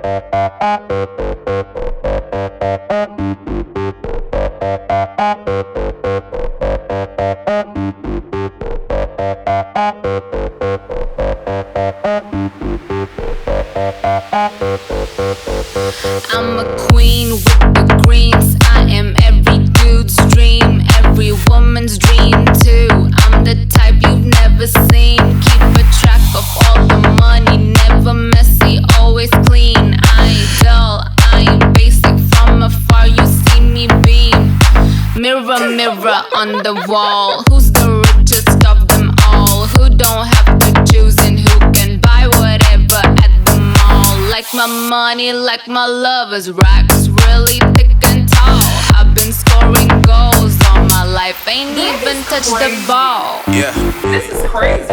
I'm a queen with the greens. I am every dude's dream, every woman's dream too. I'm the type you've never seen. Keep a track of all the money, never messy, always clean. I ain't dull, I ain't basic. From afar you see me beam. Mirror, mirror on the wall, who's the richest of them all? Who don't have to choose and who can buy whatever at the mall? Like my money, like my lovers, racks really thick and tall. I've been scoring goals all my life, ain't even touched the ball. Yeah, This is crazy.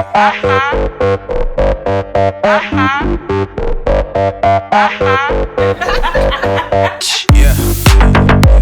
yeah.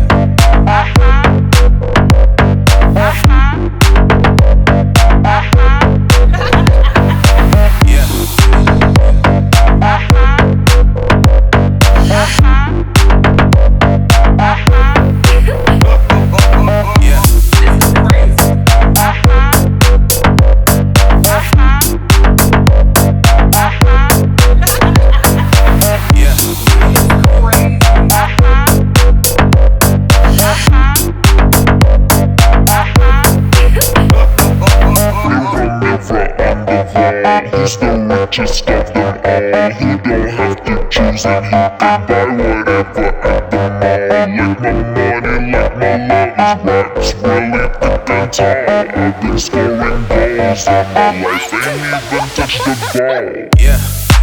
Who's the richest of them all? Who don't have to choose and who can buy whatever at the mall? Like my money, like my love is racks really thick and tall. I've been scoring goals all my life, ain't even touched the ball. Yeah.